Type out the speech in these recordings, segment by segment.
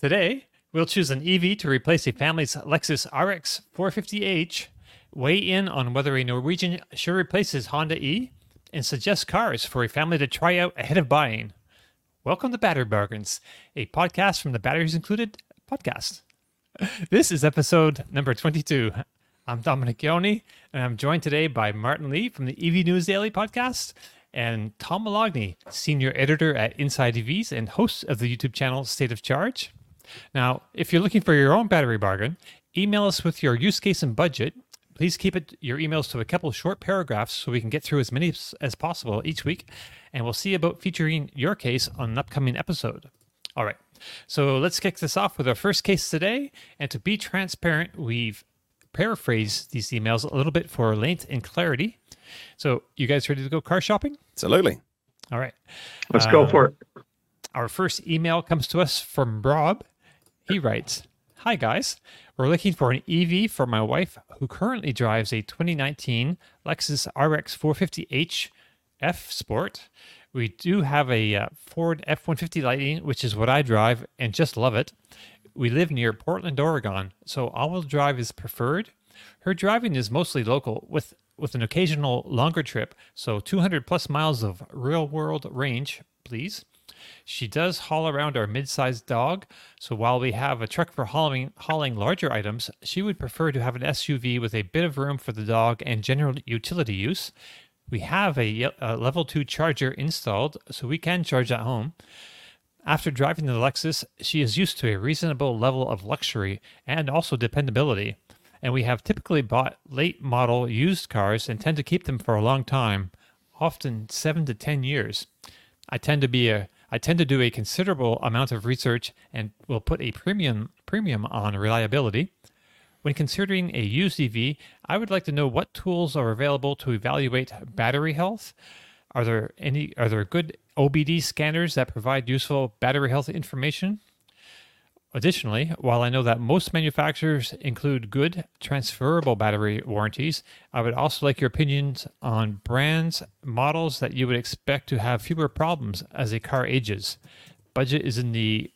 Today, we'll choose an EV to replace a family's Lexus RX 450h, weigh in on whether a Norwegian should replace his Honda E, and suggest cars for a family to try out ahead of buying. Welcome to Battery Bargains, a podcast from the Batteries Included podcast. This is episode number 22. I'm Dominic Gioni, and I'm joined today by Martin Lee from the EV News Daily podcast and Tom Moloughney, senior editor at Inside EVs and host of the YouTube channel State of Charge. Now, if you're looking for your own battery bargain, email us with your use case and budget. Please keep your emails to a couple short paragraphs so we can get through as many as possible each week, and we'll see about featuring your case on an upcoming episode. All right, so let's kick this off with our first case today, and to be transparent, we've paraphrased these emails a little bit for length and clarity. So you guys ready to go car shopping? Absolutely. All right. Let's go for it. Our first email comes to us from Rob. He writes, "Hi guys, we're looking for an EV for my wife who currently drives a 2019 Lexus RX 450h F Sport. We do have a Ford F-150 Lightning, which is what I drive, and just love it. We live near Portland, Oregon, so all-wheel drive is preferred. Her driving is mostly local with an occasional longer trip, so 200 plus miles of real-world range, please. She does haul around our mid-sized dog, so while we have a truck for hauling larger items, she would prefer to have an SUV with a bit of room for the dog and general utility use. We have a level 2 charger installed, so we can charge at home. After driving the Lexus, she is used to a reasonable level of luxury and also dependability, and we have typically bought late model used cars and tend to keep them for a long time, often 7 to 10 years. I tend to do a considerable amount of research and will put a premium on reliability. When considering a used EV, I would like to know what tools are available to evaluate battery health. Are there good OBD scanners that provide useful battery health information? Additionally, while I know that most manufacturers include good transferable battery warranties, I would also like your opinions on brands, models that you would expect to have fewer problems as a car ages. Budget is in the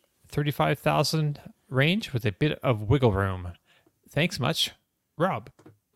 $35,000 range with a bit of wiggle room. Thanks much, Rob."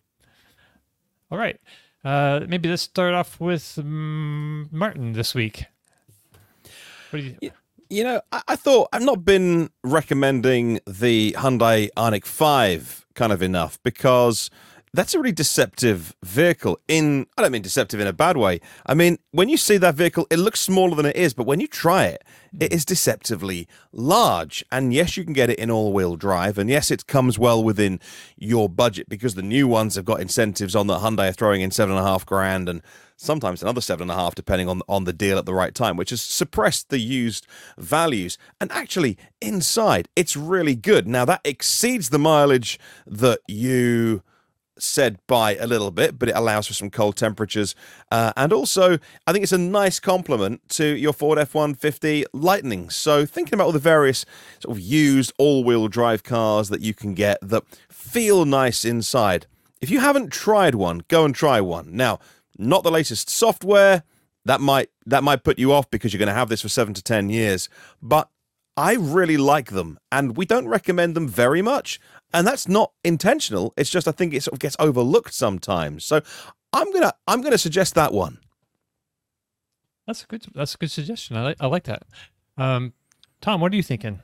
All right. Maybe let's start off with Martin this week. What do you... You know, I thought I've not been recommending the Hyundai Ioniq 5 kind of enough because that's a really deceptive vehicle. I don't mean deceptive in a bad way. I mean, when you see that vehicle, it looks smaller than it is, but when you try it, it is deceptively large. And yes, you can get it in all-wheel drive, and yes, it comes well within your budget because the new ones have got incentives on that Hyundai are throwing in $7,500 and sometimes another $7,500 depending on the deal at the right time, which has suppressed the used values. And actually, inside, it's really good. Now, that exceeds the mileage that you said by a little bit, but it allows for some cold temperatures. And also, I think it's a nice complement to your Ford F-150 Lightning. So thinking about all the various sort of used all-wheel drive cars that you can get that feel nice inside. If you haven't tried one, go and try one. Now, not the latest software. That might put you off because you're going to have this for 7 to 10 years. But I really like them, and we don't recommend them very much. And that's not intentional. It's just I think it sort of gets overlooked sometimes. So I'm gonna suggest that one. That's a good suggestion. I like that. Tom, what are you thinking?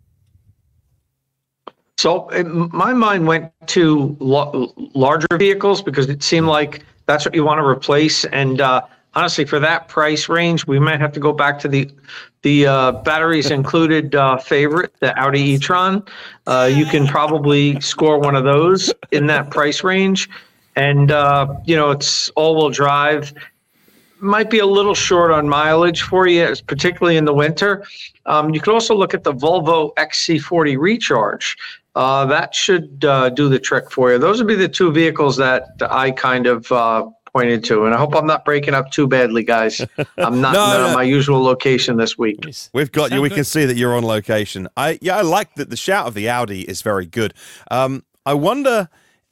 So my mind went to larger vehicles because it seemed like that's what you want to replace. And honestly, for that price range, we might have to go back to the batteries included favorite, the Audi e-tron. You can probably score one of those in that price range. And, it's all-wheel drive. Might be a little short on mileage for you, particularly in the winter. You could also look at the Volvo XC40 Recharge. That should do the trick for you. Those would be the two vehicles that I kind of pointed to. And I hope I'm not breaking up too badly, guys. I'm not on my usual location this week. We've got you. We can see that you're on location. I like that the shout of the Audi is very good. I wonder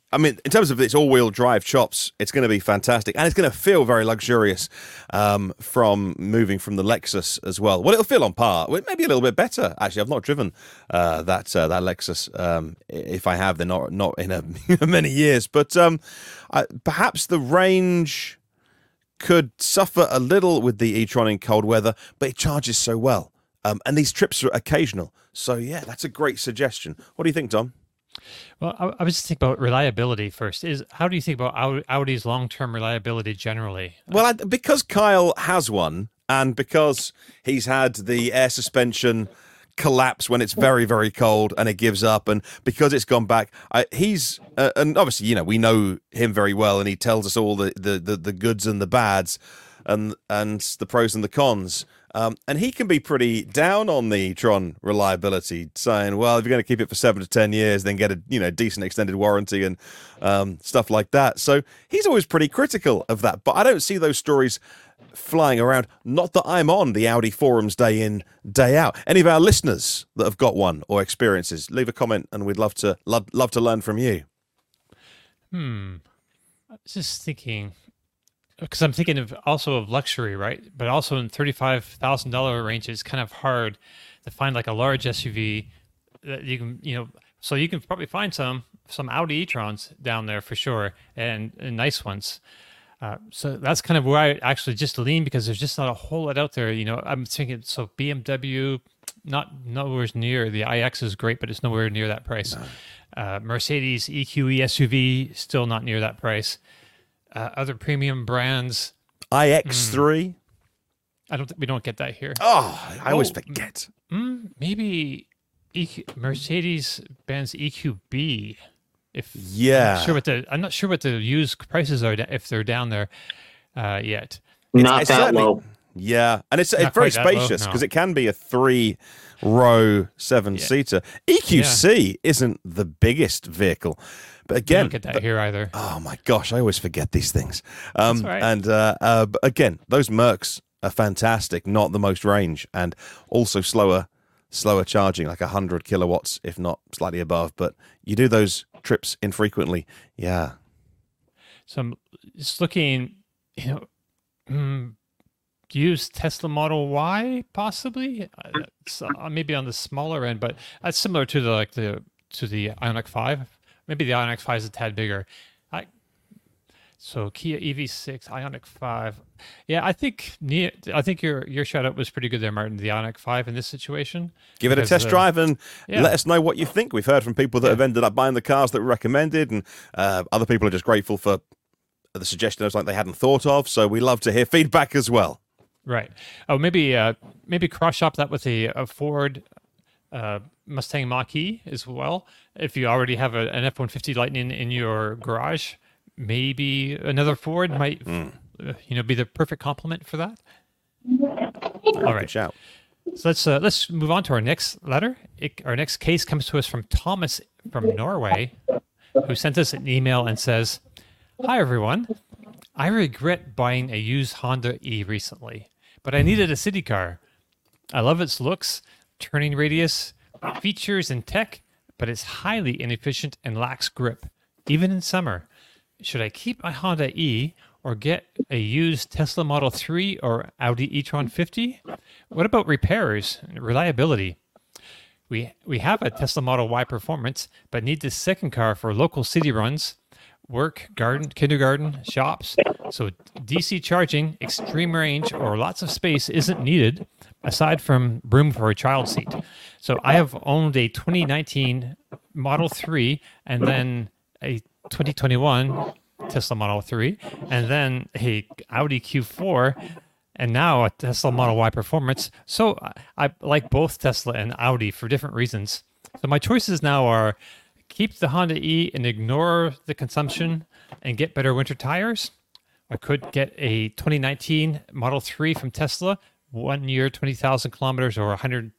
I mean, in terms of its all-wheel drive chops, it's going to be fantastic, and it's going to feel very luxurious from moving from the Lexus as well. Well, it'll feel on par, maybe a little bit better. Actually, I've not driven that Lexus. If I have, they're not in many years. But perhaps the range could suffer a little with the e-tron in cold weather, but it charges so well, and these trips are occasional. So yeah, that's a great suggestion. What do you think, Tom? Well, I was just thinking about reliability first. How do you think about Audi's long-term reliability generally? Well, because Kyle has one, and because he's had the air suspension collapse when it's very, very cold and it gives up, and because it's gone back, he's and obviously, we know him very well, and he tells us all the goods and the bads, and the pros and the cons. And he can be pretty down on the Tron reliability, saying, well, if you're going to keep it for 7 to 10 years, then get a decent extended warranty and stuff like that. So he's always pretty critical of that. But I don't see those stories flying around. Not that I'm on the Audi forums day in, day out. Any of our listeners that have got one or experiences, leave a comment, and we'd love to learn from you. I was just thinking, because I'm thinking also of luxury, right? But also in $35,000 range, it's kind of hard to find like a large SUV that you can, so you can probably find some Audi e-trons down there for sure, and nice ones. So that's kind of where I actually just lean, because there's just not a whole lot out there. I'm thinking, so BMW, nowhere near. The iX is great, but it's nowhere near that price. No. Mercedes EQE SUV, still not near that price. Other premium brands, iX3. We don't get that here. Oh, I always forget. Maybe Mercedes-Benz EQB. I'm not sure what the used prices are if they're down there yet. Not that low. Yeah, and it's very spacious, because it can be a 3-row 7-seater. EQC isn't the biggest vehicle. But again, don't get that here either. Oh my gosh, I always forget these things. That's right. And again, those Mercs are fantastic, not the most range, and also slower charging, like 100 kilowatts, if not slightly above. But you do those trips infrequently, yeah. So I'm just looking, use Tesla Model Y possibly, maybe on the smaller end, but that's similar to the Ioniq 5. Maybe the Ioniq 5 is a tad bigger. So Kia EV6, Ioniq 5. Yeah, I think your shout out was pretty good there, Martin. The Ioniq 5 in this situation. Give it a test drive and let us know what you think. We've heard from people that have ended up buying the cars that were recommended, and other people are just grateful for the suggestions like they hadn't thought of. So we love to hear feedback as well. Right. Oh, maybe cross shop that with a Ford Mustang Mach-E as well. If you already have an F-150 Lightning in your garage, maybe another Ford might be the perfect complement for that. All right. Shout. So let's move on to our next letter. Our next case comes to us from Thomas from Norway, who sent us an email and says, "Hi everyone. I regret buying a used Honda E recently, but I needed a city car. I love its looks, turning radius, features, and tech, but it's highly inefficient and lacks grip, even in summer. Should I keep my Honda E or get a used Tesla Model 3 or Audi e-tron 50? What about repairs and reliability? We have a Tesla Model Y Performance, but need this second car for local city runs, work, garden, kindergarten, shops. So DC charging, extreme range, or lots of space isn't needed, aside from room for a child seat. So I have owned a 2019 Model 3 and then a 2021 Tesla Model 3, and then a Audi Q4, and now a Tesla Model Y Performance. So I like both Tesla and Audi for different reasons. So my choices now are keep the Honda E and ignore the consumption and get better winter tires. I could get a 2019 Model 3 from Tesla, 1 year, 20,000 kilometers, or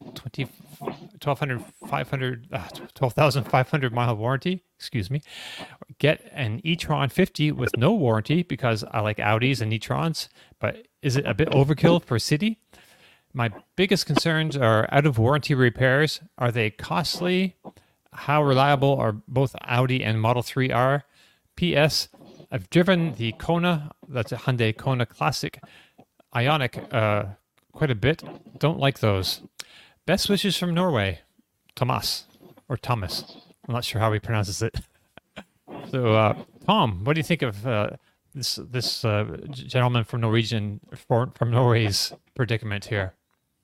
12,500 mile warranty. Excuse me. Get an e-tron 50 with no warranty because I like Audis and e-trons, but is it a bit overkill for city? My biggest concerns are out of warranty repairs. Are they costly? How reliable are both Audi and Model 3 are? P.S. I've driven the Kona, that's a Hyundai Kona Classic Ioniq, quite a bit. Don't like those. Best wishes from Norway. Thomas. Or Thomas. I'm not sure how he pronounces it. So, Tom, what do you think of this gentleman from from Norway's predicament here?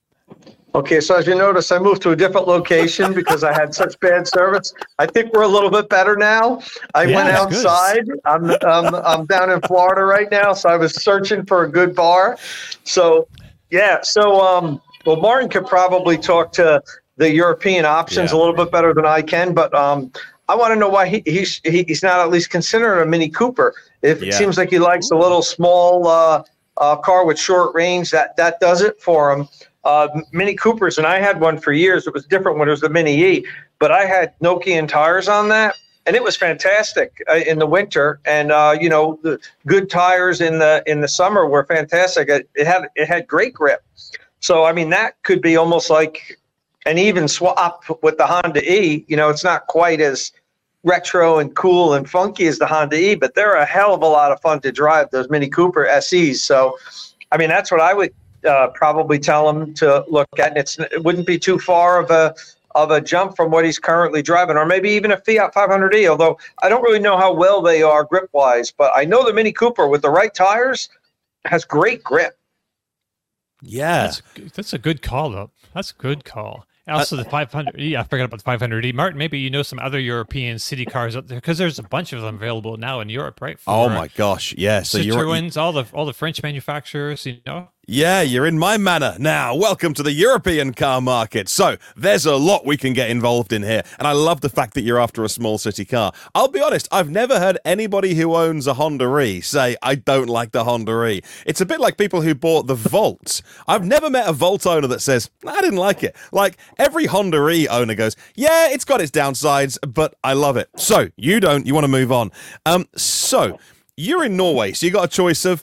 Okay, so as you notice, I moved to a different location because I had such bad service. I think we're a little bit better now. I went outside. I'm down in Florida right now, so I was searching for a good bar. So, yeah. So, well, Martin could probably talk to the European options a little bit better than I can, but I want to know why he's not at least considering a Mini Cooper. It seems like he likes a little small car with short range. That does it for him. Mini Coopers, and I had one for years. It was different when it was the Mini E, but I had Nokian tires on that, and it was fantastic in the winter. And the good tires in the summer were fantastic. It had great grip. So I mean, that could be almost like an even swap with the Honda E. It's not quite as retro and cool and funky as the Honda E, but they're a hell of a lot of fun to drive, those Mini Cooper SEs. So, I mean, that's what I would probably tell him to look at. And it wouldn't be too far of a jump from what he's currently driving, or maybe even a Fiat 500e, although I don't really know how well they are grip-wise, but I know the Mini Cooper with the right tires has great grip. Yeah. That's a good call, though. That's a good call. Also, the 500e, I forgot about the 500e. Martin, maybe you know some other European city cars out there, because there's a bunch of them available now in Europe, right? Oh my gosh, yeah. So Citroëns, all the French manufacturers, Yeah, you're in my manor now. Welcome to the European car market. So there's a lot we can get involved in here. And I love the fact that you're after a small city car. I'll be honest, I've never heard anybody who owns a Honda E say, I don't like the Honda E. It's a bit like people who bought the Volt. I've never met a Volt owner that says, I didn't like it. Like every Honda E owner goes, yeah, it's got its downsides, but I love it. So you don't, you want to move on. So you're in Norway, so you got a choice of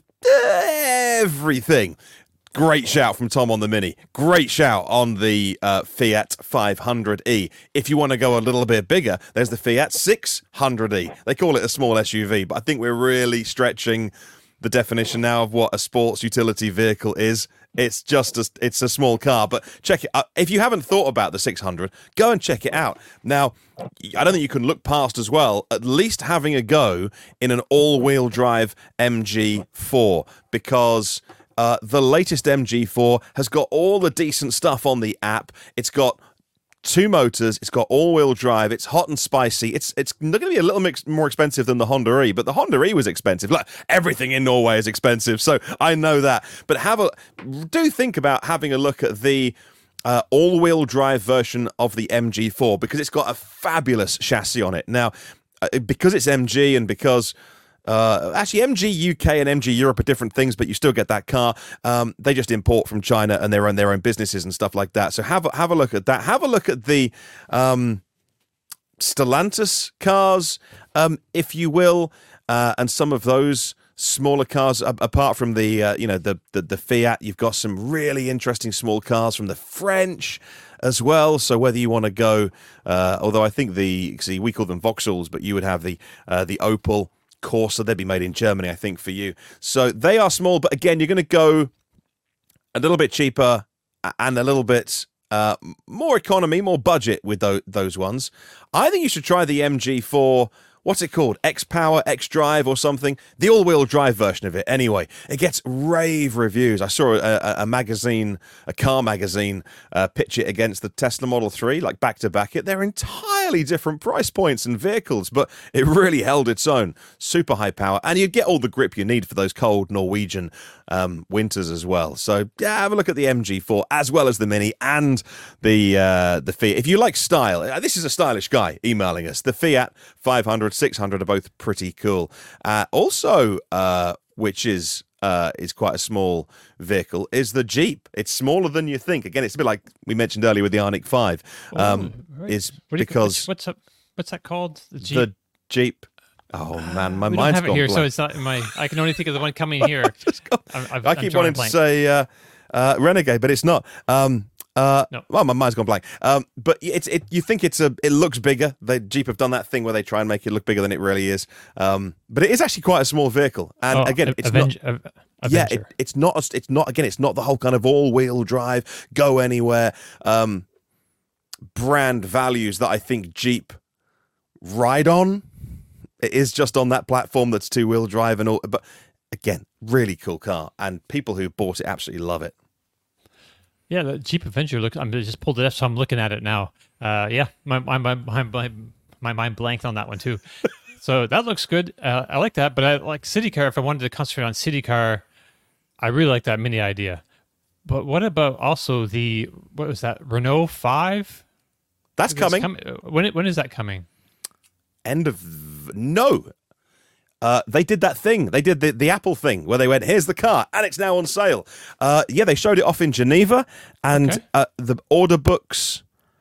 everything. Great shout from Tom on the Mini. Great shout on the Fiat 500e. If you want to go a little bit bigger, there's the Fiat 600e. They call it a small SUV, but I think we're really stretching the definition now of what a sports utility vehicle is. It's just it's a small car, but check it out. If you haven't thought about the 600, go and check it out. Now, I don't think you can look past as well, at least having a go in an all-wheel drive MG4, because the latest MG4 has got all the decent stuff on the app. It's got 2 motors. It's got all-wheel drive. It's hot and spicy. It's going to be a little more expensive than the Honda E, but the Honda E was expensive. Like everything in Norway is expensive, so I know that. But do think about having a look at the all-wheel drive version of the MG4, because it's got a fabulous chassis on it. Now, because it's MG and because actually, MG UK and MG Europe are different things, but you still get that car. They just import from China and they run their own businesses and stuff like that. So have a look at that. Have a look at the Stellantis cars, if you will, and some of those smaller cars. Apart from the the Fiat, you've got some really interesting small cars from the French as well. So whether you want to go, although I think we call them Vauxhalls, but you would have the Opel Corsa. They'd be made in Germany, I think, for you. So they are small, but again, you're going to go a little bit cheaper and a little bit more economy, more budget with those ones. I think you should try the MG4. What's it called? X-Power, X-Drive or something? The all-wheel drive version of it. Anyway, it gets rave reviews. I saw a magazine, a car magazine, pitch it against the Tesla Model 3, like back-to-back it. They're entirely different price points and vehicles, but it really held its own. Super high power. And you get all the grip you need for those cold Norwegian winters as well. So yeah, have a look at the MG4 as well as the Mini and the Fiat. If you like style, this is a stylish guy emailing us. The Fiat 500, 600 are both pretty cool. Also, which is quite a small vehicle, is the Jeep. It's smaller than you think. Again, it's a bit like we mentioned earlier with the Ioniq 5. Right. Is because what's that called? The Jeep. The Jeep. Oh man, my we mind's don't have it gone here, blank. so it's not in my. I can only think of the one coming here. I keep wanting to say Renegade, but it's not. No. Well, my mind's gone blank. But you think it looks bigger. Jeep have done that thing where they try and make it look bigger than it really is. But it is actually quite a small vehicle. And again, it's not. Yeah, it's not. It's not. Again, it's not the whole kind of all-wheel drive, go anywhere brand values that I think Jeep ride on. It is just on that platform that's two-wheel drive and all. But again, really cool car, and people who bought it absolutely love it. Yeah, the Jeep Avenger look. I just pulled it up, so I'm looking at it now. Yeah, my mind blanked on that one too. So that looks good. I like that, but I like city car. If I wanted to concentrate on city car, I really like that Mini idea. But what about also what was that, Renault 5? That's coming. When is that coming? No. They did that thing. They did the Apple thing where they went, here's the car, and it's now on sale. Yeah, they showed it off in Geneva, and the order books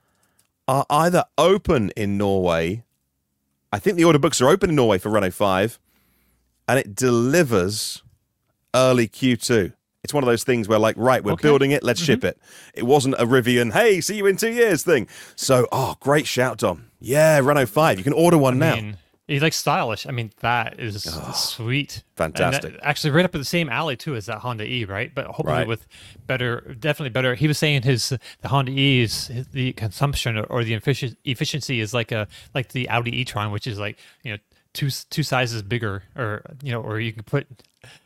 are either open in Norway. I think the order books are open in Norway for Renault 5, and it delivers early Q2. It's one of those things where, like, right, we're building it, let's ship it. It wasn't a Rivian, hey, see you in 2 years thing. So, great shout, Tom. Yeah, Renault 5. You can order one now. He's like stylish. I mean, that is sweet. Fantastic. Actually, right up at the same alley, too, as that Honda E, right? But hopefully with definitely better. He was saying the Honda E is the consumption or the efficiency is like the Audi e-tron, which is like, two sizes bigger, or you can put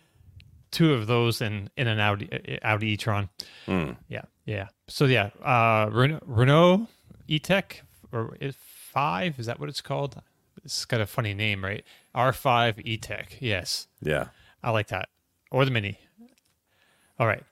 two of those in an Audi e-tron. Yeah. So yeah, Renault E-Tech or 5, is that what it's called? It's got a funny name, right? R5 E-Tech. Yes. Yeah. I like that. Or the Mini. All right.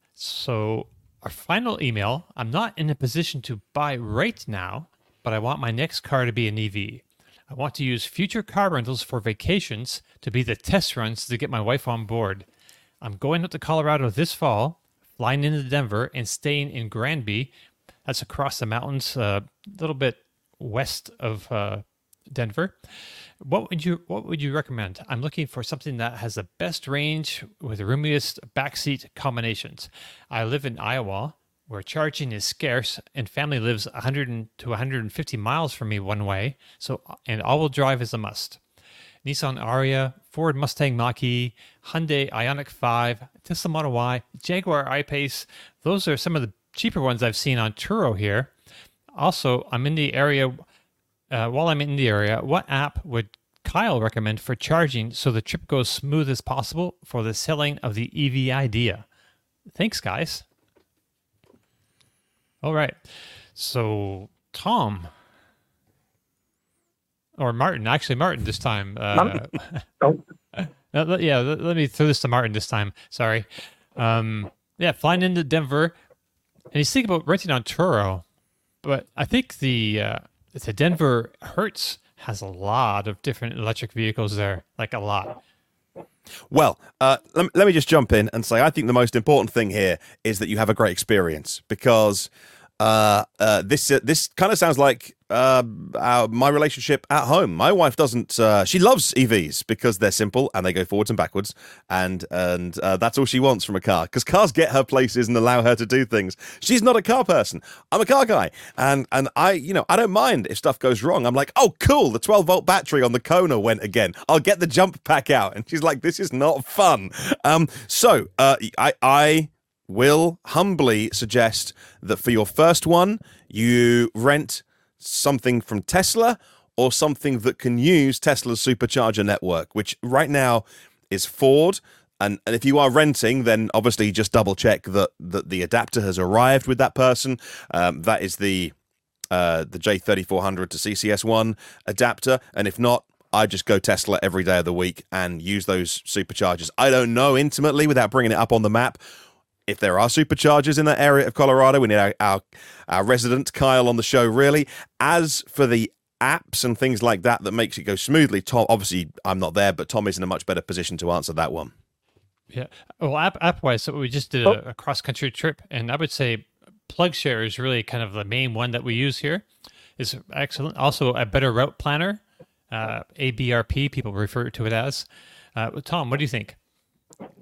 So our final email. I'm not in a position to buy right now, but I want my next car to be an EV. I want to use future car rentals for vacations to be the test runs to get my wife on board. I'm going up to Colorado this fall, flying into Denver, and staying in Granby. That's across the mountains, a little bit west of Denver. What would you recommend? I'm looking for something that has the best range with the roomiest backseat combinations. I live in Iowa, where charging is scarce, and family lives 100 to 150 miles from me one way, and all-wheel drive is a must. Nissan Ariya, Ford Mustang Mach-E, Hyundai Ioniq 5, Tesla Model Y, Jaguar I-Pace. Those are some of the cheaper ones I've seen on Turo here. Also, I'm in the area. While I'm in the area, what app would Kyle recommend for charging so the trip goes smooth as possible for the selling of the EV idea? Thanks, guys. All right. So, Tom. Or Martin. Actually, Martin this time. Let me throw this to Martin this time. Sorry. Flying into Denver. And he's thinking about renting on Turo. But I think the Denver Hertz has a lot of different electric vehicles there. Like a lot. Well, let me just jump in and say I think the most important thing here is that you have a great experience, because this kind of sounds like my relationship at home. My wife doesn't. She loves EVs because they're simple and they go forwards and backwards, and that's all she wants from a car, because cars get her places and allow her to do things. She's not a car person. I'm a car guy, and I don't mind if stuff goes wrong. I'm like, oh cool, the 12-volt battery on the Kona went again. I'll get the jump pack out, and she's like, this is not fun. So I will humbly suggest that for your first one, you rent something from Tesla or something that can use Tesla's supercharger network, which right now is Ford. And if you are renting, then obviously just double check that the adapter has arrived with that person. That is the J3400 to CCS1 adapter. And if not, I just go Tesla every day of the week and use those superchargers. I don't know intimately, without bringing it up on the map, if there are superchargers in that area of Colorado. We need our resident Kyle on the show, really. As for the apps and things like that makes it go smoothly, Tom, obviously I'm not there, but Tom is in a much better position to answer that one. Yeah. Well, app-wise, so we just did a cross-country trip, and I would say PlugShare is really kind of the main one that we use here. It's excellent. Also, a better route planner, ABRP, people refer to it as. Tom, what do you think?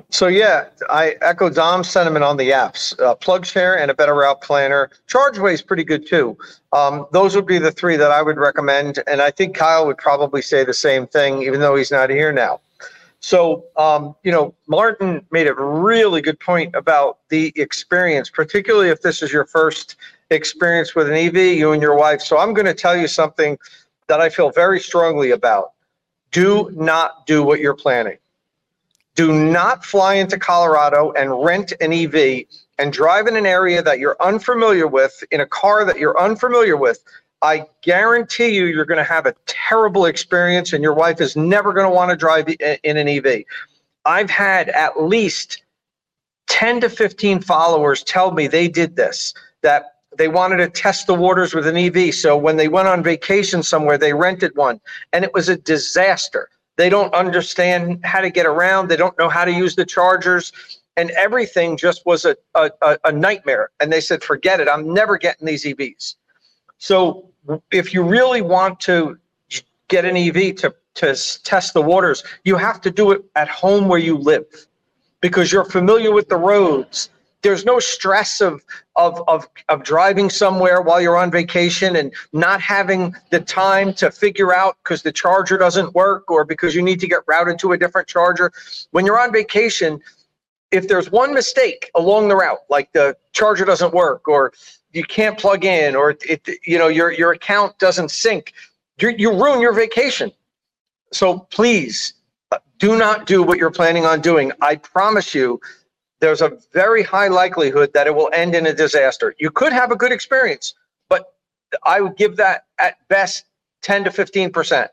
So yeah, I echo Dom's sentiment on the apps. PlugShare and a Better Route Planner. ChargeWay is pretty good too. Those would be the three that I would recommend, and I think Kyle would probably say the same thing, even though he's not here now. So, Martin made a really good point about the experience, particularly if this is your first experience with an EV, you and your wife. So I'm going to tell you something that I feel very strongly about. Do not do what you're planning. Do not fly into Colorado and rent an EV and drive in an area that you're unfamiliar with, in a car that you're unfamiliar with. I guarantee you're going to have a terrible experience, and your wife is never going to want to drive in an EV. I've had at least 10 to 15 followers tell me they did this, that they wanted to test the waters with an EV. So when they went on vacation somewhere, they rented one, and it was a disaster. They don't understand how to get around. They don't know how to use the chargers, and everything just was a nightmare. And they said, forget it. I'm never getting these EVs. So if you really want to get an EV to test the waters, you have to do it at home where you live, because you're familiar with the roads. There's no stress of driving somewhere while you're on vacation and not having the time to figure out because the charger doesn't work or because you need to get routed to a different charger. When you're on vacation, if there's one mistake along the route, like the charger doesn't work or you can't plug in or your account doesn't sync, you ruin your vacation. So please do not do what you're planning on doing. I promise you, there's a very high likelihood that it will end in a disaster. You could have a good experience, but I would give that at best 10 to 15%.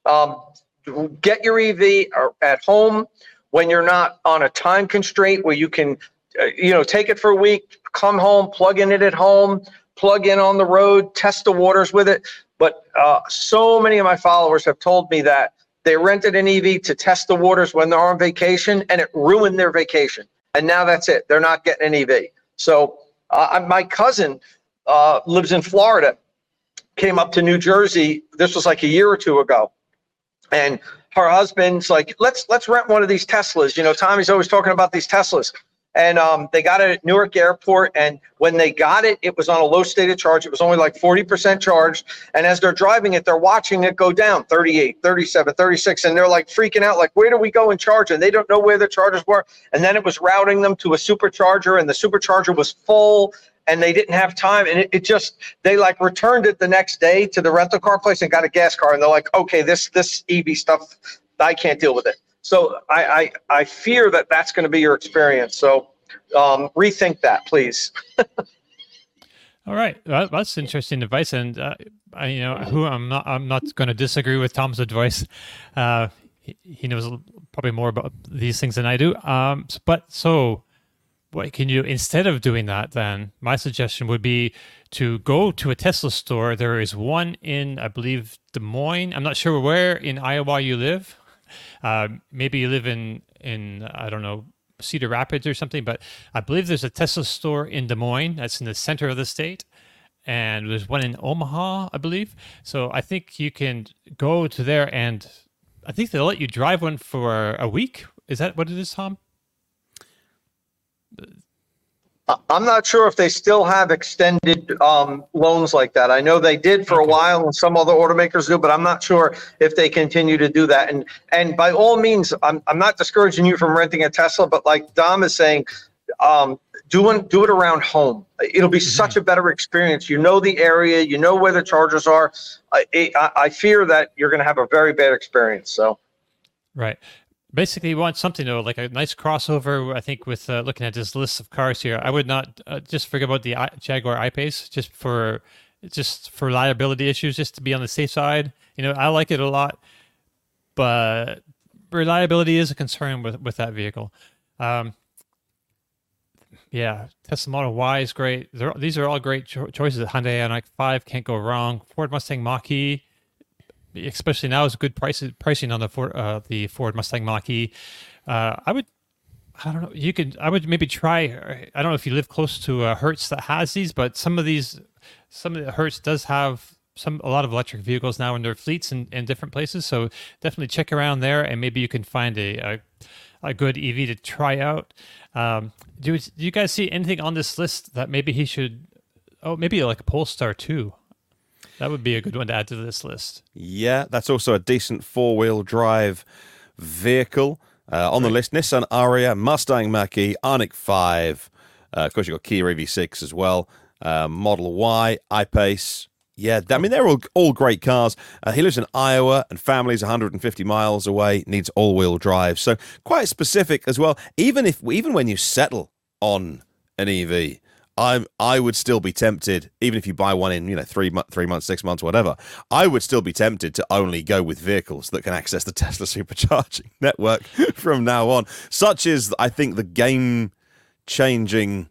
Get your EV at home when you're not on a time constraint where you can, take it for a week, come home, plug in it at home, plug in on the road, test the waters with it. But so many of my followers have told me that they rented an EV to test the waters when they're on vacation, and it ruined their vacation. And now that's it. They're not getting an EV. So my cousin lives in Florida, came up to New Jersey. This was like a year or two ago. And her husband's like, let's rent one of these Teslas. Tommy's always talking about these Teslas. And they got it at Newark Airport. And when they got it, it was on a low state of charge. It was only like 40% charged. And as they're driving it, they're watching it go down 38, 37, 36. And they're like freaking out, like, where do we go and charge? And they don't know where the chargers were. And then it was routing them to a supercharger, and the supercharger was full and they didn't have time. And they like returned it the next day to the rental car place and got a gas car. And they're like, okay, this EV stuff, I can't deal with it. So I fear that that's going to be your experience. So rethink that, please. All right, that's interesting advice, and I'm not going to disagree with Tom's advice. He knows probably more about these things than I do. So what can you, instead of doing that, then my suggestion would be to go to a Tesla store. There is one in, I believe, Des Moines. I'm not sure where in Iowa you live. Maybe you live in I don't know, Cedar Rapids or something, but I believe there's a Tesla store in Des Moines that's in the center of the state, and there's one in Omaha, I believe. So I think you can go to there, and I think they'll let you drive one for a week. Is that what it is, Tom? I'm not sure if they still have extended loans like that. I know they did for a while, and some other automakers do, but I'm not sure if they continue to do that. And by all means, I'm not discouraging you from renting a Tesla, but like Dom is saying, do it around home. It'll be such a better experience. You know the area, you know where the chargers are. I fear that you're going to have a very bad experience. So, right. Basically, you want something though, like a nice crossover. I think with looking at this list of cars here, I would not just forget about the Jaguar I-Pace just for liability issues, just to be on the safe side. I like it a lot, but reliability is a concern with that vehicle. Yeah, Tesla Model Y is great. These are all great choices. Hyundai Ioniq 5 can't go wrong. Ford Mustang Mach-E, especially now, is good pricing on the Ford Mustang Mach-E. I would maybe try. I don't know if you live close to a Hertz that has these, but some of the Hertz does have a lot of electric vehicles now in their fleets in different places. So definitely check around there, and maybe you can find a a good EV to try out. Do you guys see anything on this list that maybe he should? Oh, maybe like a Polestar 2. That would be a good one to add to this list. Yeah, that's also a decent four-wheel drive vehicle on the list. Nissan Ariya, Mustang Mach-E, Ioniq 5. Of course, you've got Kia EV6 as well. Model Y, I-Pace. Yeah, I mean, they're all great cars. He lives in Iowa, and family's 150 miles away, needs all-wheel drive. So quite specific as well. Even when you settle on an EV, I would still be tempted, even if you buy one in 3 months, 6 months, whatever. I would still be tempted to only go with vehicles that can access the Tesla supercharging network from now on. Such is, I think, the game-changingness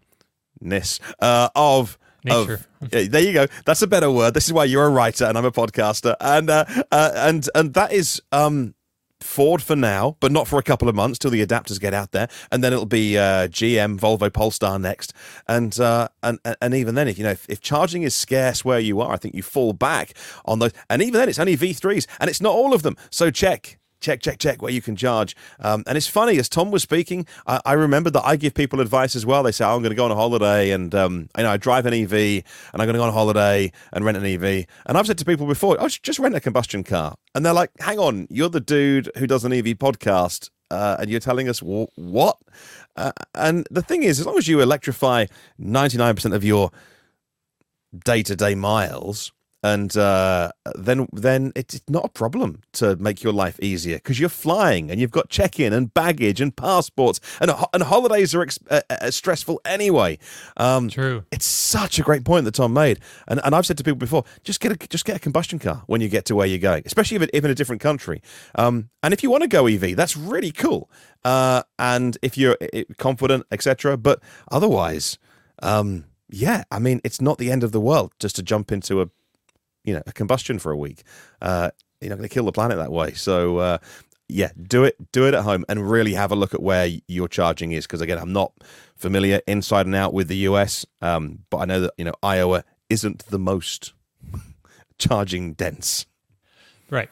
of nature. There you go. That's a better word. This is why you're a writer and I'm a podcaster, and that is Ford for now, but not for a couple of months till the adapters get out there, and then it'll be GM, Volvo, Polestar next, and even then, if charging is scarce where you are, I think you fall back on those, and even then, it's only V3s, and it's not all of them. So check where you can charge. And it's funny, as Tom was speaking, I remembered that I give people advice as well. They say, I'm going to go on a holiday and I drive an EV and I'm going to go on a holiday and rent an EV. And I've said to people before, just rent a combustion car. And they're like, hang on, you're the dude who does an EV podcast and you're telling us what? And the thing is, as long as you electrify 99% of your day-to-day miles, and then it's not a problem to make your life easier because you're flying and you've got check-in and baggage and passports and holidays are stressful anyway. True. It's such a great point that Tom made, and I've said to people before, just get a combustion car when you get to where you're going, especially if in a different country. And if you want to go EV, that's really cool. And if you're confident, etc. But otherwise, yeah, I mean, it's not the end of the world just to jump into a combustion for a week. You're not going to kill the planet that way. So, yeah, do it at home and really have a look at where your charging is. Because again, I'm not familiar inside and out with the US, but I know that Iowa isn't the most charging dense. Right.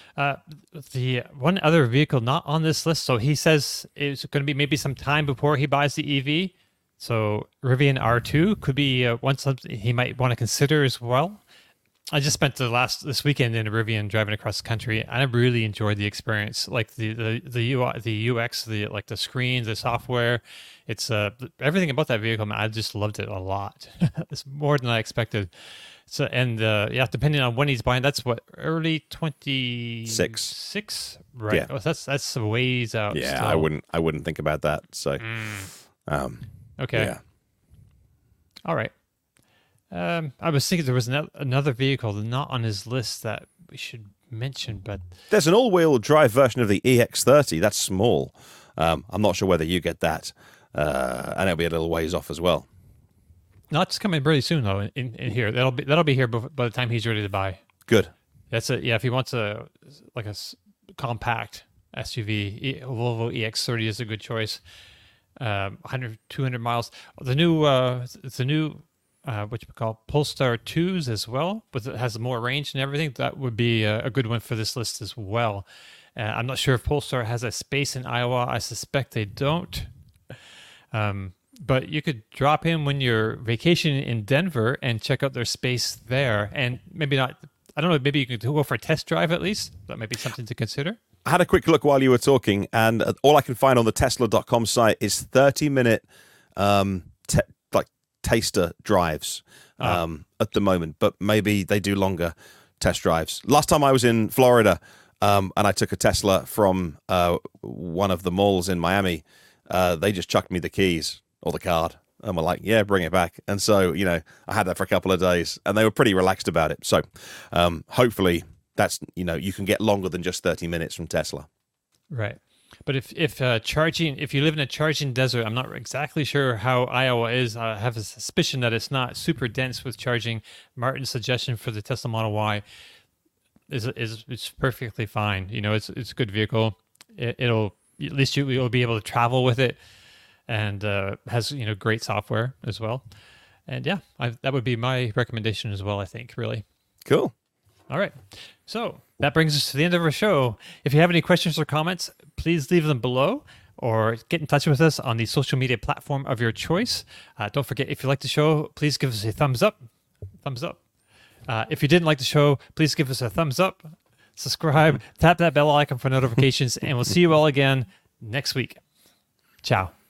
The one other vehicle not on this list, so he says it's going to be maybe some time before he buys the EV. So Rivian R2 could be one something he might want to consider as well. I just spent this weekend in a Rivian driving across the country, and I really enjoyed the experience. Like the UI, the UX, the screens, the software. It's everything about that vehicle. Man, I just loved it a lot. It's more than I expected. So depending on when he's buying, that's what, early 26, right? Yeah. Oh, that's a ways out. Yeah, still. I wouldn't think about that. So, okay, yeah. All right. I was thinking there was another vehicle not on his list that we should mention, but there's an all-wheel drive version of the EX30. That's small. I'm not sure whether you get that, and it'll be a little ways off as well. No, it's coming really soon though. In here, that'll be here by the time he's ready to buy. Good. That's it. Yeah, if he wants a compact SUV, Volvo EX30 is a good choice. 100, 200 miles. The new what you call Polestar 2s as well, but it has more range and everything. That would be a good one for this list as well. I'm not sure if Polestar has a space in Iowa. I suspect they don't. But you could drop in when you're vacationing in Denver and check out their space there. And maybe not, I don't know, maybe you could go for a test drive at least. That might be something to consider. I had a quick look while you were talking, and all I can find on the Tesla.com site is 30-minute taster drives at the moment, but maybe they do longer test drives. Last time I was in Florida, and I took a Tesla from one of the malls in Miami, they just chucked me the keys or the card and were like, yeah, bring it back. And so, I had that for a couple of days and they were pretty relaxed about it. So hopefully that's, you can get longer than just 30 minutes from Tesla. Right. But if you live in a charging desert, I'm not exactly sure how Iowa is. I have a suspicion that it's not super dense with charging. Martin's suggestion for the Tesla Model Y is perfectly fine. It's a good vehicle. It'll at least you'll be able to travel with it, and has great software as well. And yeah, that would be my recommendation as well. I think really cool. All right. So that brings us to the end of our show. If you have any questions or comments, please leave them below. or get in touch with us on the social media platform of your choice. Don't forget, if you like the show, please give us a thumbs up. Thumbs up. If you didn't like the show, please give us a thumbs up. Subscribe. Tap that bell icon for notifications. And we'll see you all again next week. Ciao.